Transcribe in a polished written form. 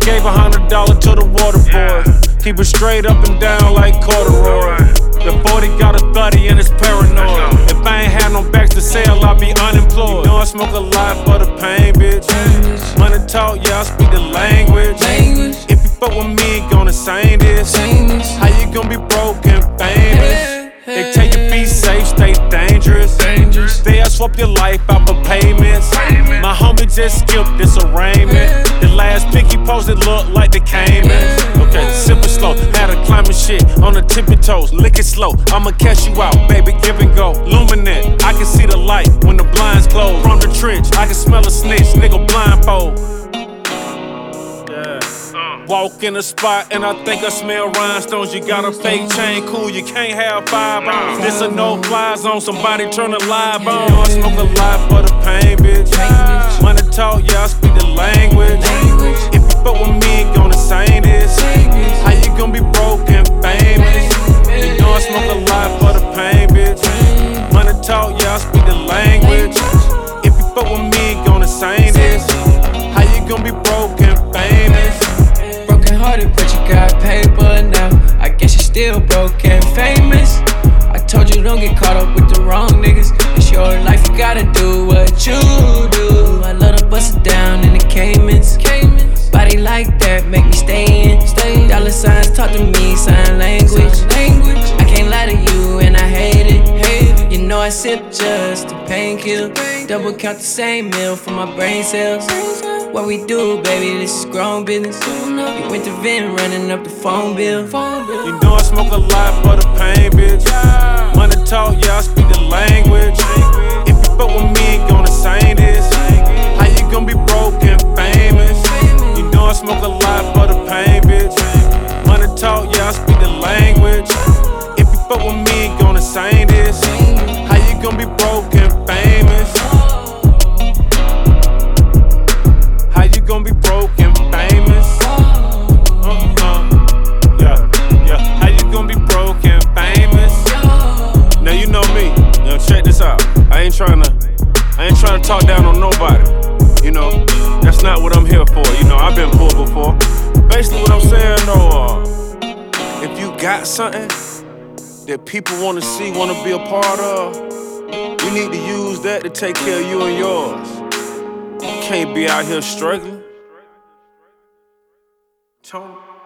gave $100 to the water boy. Keep it straight up and down like corduroy. The 40 got a 30 and it's paranoid. If I ain't had no backs to sell, I'll be unemployed. You know I smoke a lot for the pain, bitch. Money talk, yeah, I speak the language. If you fuck with me, gonna sing this. How you gonna be broke and famous? They tell you be safe, stay dangerous. They swap your life out for payments. My homie just skipped this arraignment. The last pic he posted looked like the Caymans. Okay, sip it slow, had to climb shit on the tippy toes. Lick it slow, I'ma catch you out, baby, give and go. Luminant, I can see the light when the blinds close. From the trench, I can smell a snitch, nigga blindfold. Walk in the spot and I think I smell rhinestones. You got a fake chain, cool, you can't have 5 on. This a no-fly zone, somebody turn the live on. You know I smoke a lot for the pain, bitch. Money talk, yeah, I speak the language. If you fuck with me, gonna sing this. How you gonna be broke and famous? You know I smoke a lot for the pain, bitch. Money talk, yeah, I speak the language. If you fuck with me, gonna sing this. How you gonna be broke and famous? Hearted, but you got paper now. I guess you're still broke and famous. I told you don't get caught up with the wrong niggas. It's your life, you gotta do what you do. I love to bust it down in the Caymans. Body like that, make me stay in. Dollar signs talk to me, sign language. I can't lie to you and I hate it. You know I sip just a painkiller. Double count the same meal for my brain cells. What we do, baby, this is grown business. You went to Vin, running up the phone bill. You know I smoke a lot for the pain, bitch. Money talk, yeah, I speak the language. If you fuck with me, gonna sing this. How you gonna be broke and famous? You know I smoke a lot for the pain, bitch. Money talk, yeah, I speak the language. If you fuck with me, gonna sing this. How you gonna be broke and famous? How you gonna be broke and famous? Yeah. How you gonna be broke and famous? Now you know me. Now check this out. I ain't trying to talk down on nobody. You know, that's not what I'm here for. You know, I've been poor before. Basically, what I'm saying though, if you got something that people wanna see, wanna be a part of, you need to use that to take care of you and yours. You can't be out here struggling. Tony.